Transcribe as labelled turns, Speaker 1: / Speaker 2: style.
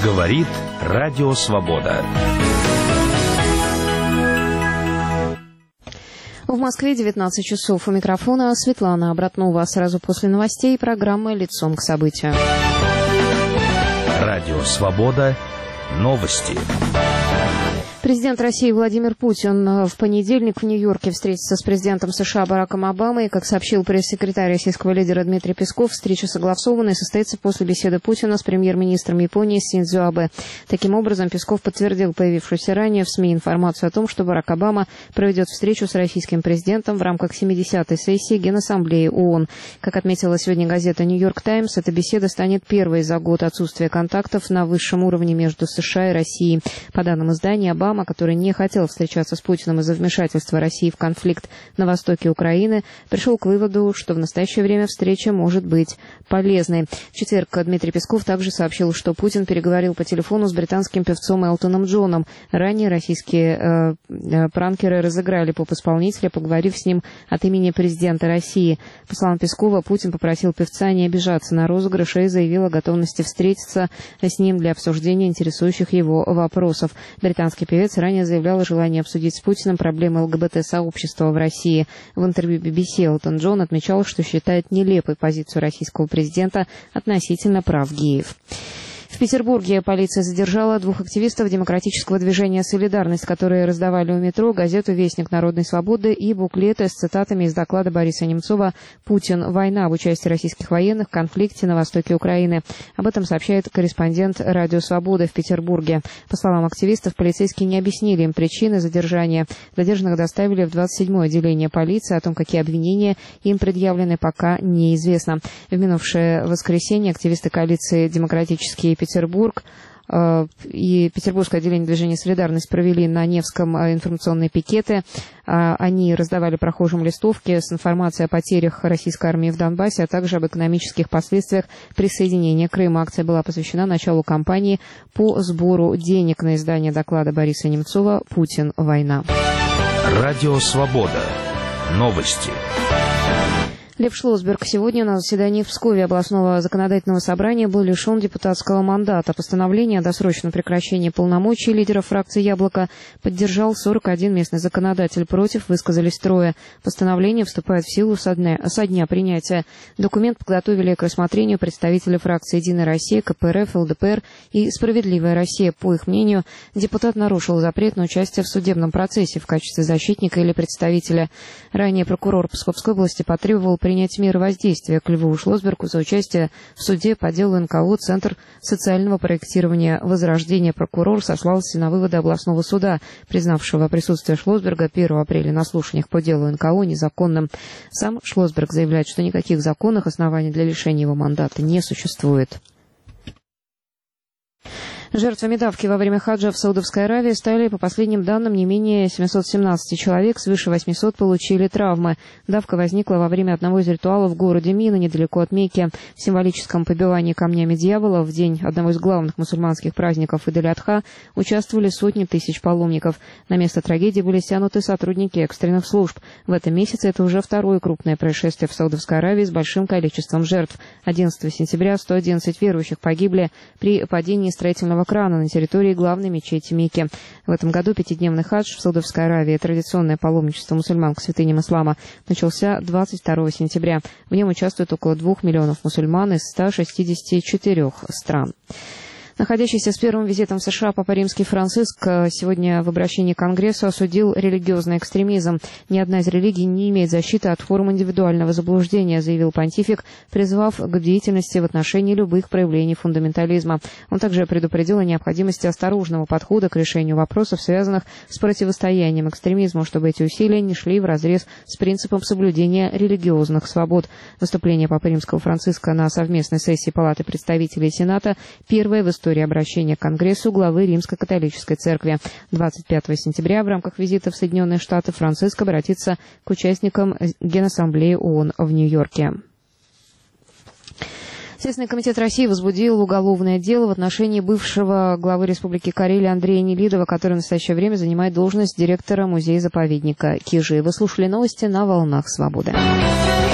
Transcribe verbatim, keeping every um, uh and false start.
Speaker 1: Говорит Радио Свобода.
Speaker 2: В Москве девятнадцать часов. У микрофона Светлана Обратнова. Сразу после новостей программы «Лицом к событию».
Speaker 1: Радио Свобода. Новости.
Speaker 2: Президент России Владимир Путин в понедельник в Нью-Йорке встретится с президентом США Бараком Обамой. Как сообщил пресс-секретарь российского лидера Дмитрий Песков, встреча согласована и состоится после беседы Путина с премьер-министром Японии Синдзо Абэ. Таким образом, Песков подтвердил появившуюся ранее в СМИ информацию о том, что Барак Обама проведет встречу с российским президентом в рамках семидесятой сессии Генассамблеи ООН. Как отметила сегодня газета «Нью-Йорк Таймс», эта беседа станет первой за год отсутствия контактов на высшем уровне между США и Россией. По данным издания, Обама, который не хотел встречаться с Путиным из-за вмешательства России в конфликт на востоке Украины, пришел к выводу, что в настоящее время встреча может быть полезной. В четверг Дмитрий Песков также сообщил, что Путин переговорил по телефону с британским певцом Элтоном Джоном. Ранее российские э, пранкеры разыграли поп-исполнителя, поговорив с ним от имени президента России. По словам Пескова, Путин попросил певца не обижаться на розыгрыш и заявил о готовности встретиться с ним для обсуждения интересующих его вопросов. Британский певец ранее заявлял о желании обсудить с Путиным проблемы ЛГБТ-сообщества в России. В интервью би би си Элтон Джон отмечал, что считает нелепой позицию российского президента относительно прав геев. В Петербурге полиция задержала двух активистов демократического движения «Солидарность», которые раздавали у метро газету «Вестник народной свободы» и буклеты с цитатами из доклада Бориса Немцова «Путин. Война» об участии российских военных в конфликте на востоке Украины. Об этом сообщает корреспондент «Радио Свобода» в Петербурге. По словам активистов, полицейские не объяснили им причины задержания. Задержанных доставили в двадцать седьмое отделение полиции. О том, какие обвинения им предъявлены, пока неизвестно. В минувшее воскресенье активисты коалиции «Демократические Петербург» и Петербургское отделение движения «Солидарность» провели на Невском информационные пикеты. Они раздавали прохожим листовки с информацией о потерях российской армии в Донбассе, а также об экономических последствиях присоединения Крыма. Акция была посвящена началу кампании по сбору денег на издание доклада Бориса Немцова «Путин. Война».
Speaker 1: Радио Свобода. Новости.
Speaker 2: Лев Шлосберг сегодня на заседании в Пскове областного законодательного собрания был лишен депутатского мандата. Постановление о досрочном прекращении полномочий лидера фракции «Яблоко» поддержал сорок один местный законодатель. Против высказались трое. Постановление вступает в силу со дня, со дня принятия. Документ подготовили к рассмотрению представители фракции «Единая Россия», ка пэ эр эф, эл дэ пэ эр и «Справедливая Россия». По их мнению, депутат нарушил запрет на участие в судебном процессе в качестве защитника или представителя. Ранее прокурор Псковской области потребовал принять меры воздействия к Льву Шлосбергу за участие в суде по делу эн ка о «Центр социального проектирования Возрождения». Прокурор сослался на выводы областного суда, признавшего присутствие Шлосберга первого апреля на слушаниях по делу эн ка о незаконным. Сам Шлосберг заявляет, что никаких законных оснований для лишения его мандата не существует. Жертвами давки во время хаджа в Саудовской Аравии стали, по последним данным, не менее семьсот семнадцать человек, свыше восьмисот получили травмы. Давка возникла во время одного из ритуалов в городе Мина, недалеко от Мекки. В символическом побивании камнями дьявола в день одного из главных мусульманских праздников Идаль-Адха участвовали сотни тысяч паломников. На место трагедии были стянуты сотрудники экстренных служб. В этом месяце это уже второе крупное происшествие в Саудовской Аравии с большим количеством жертв. одиннадцатого сентября сто одиннадцать верующих погибли при падении строительного крана на территории главной мечети Мекки. В этом году пятидневный хадж в Саудовской Аравии, традиционное паломничество мусульман к святыням ислама, начался двадцать второго сентября. В нем участвует около двух миллионов мусульман из ста шестидесяти четырёх стран. Находящийся с первым визитом в США Папа Римский Франциск сегодня в обращении к Конгрессу осудил религиозный экстремизм. Ни одна из религий не имеет защиты от форм индивидуального заблуждения, заявил понтифик, призвав к бдительности в отношении любых проявлений фундаментализма. Он также предупредил о необходимости осторожного подхода к решению вопросов, связанных с противостоянием экстремизму, чтобы эти усилия не шли вразрез с принципом соблюдения религиозных свобод. Выступление Папы Римского Франциска на совместной сессии Палаты представителей Сената первое в истории обращения к Конгрессу главы Римско-католической церкви. двадцать пятого сентября в рамках визита в Соединенные Штаты Франциск обратится к участникам Генассамблеи ООН в Нью-Йорке. Следственный комитет России возбудил уголовное дело в отношении бывшего главы Республики Карелия Андрея Нелидова, который в настоящее время занимает должность директора музея-заповедника Кижи. Вы слушали новости на «Волнах Свободы».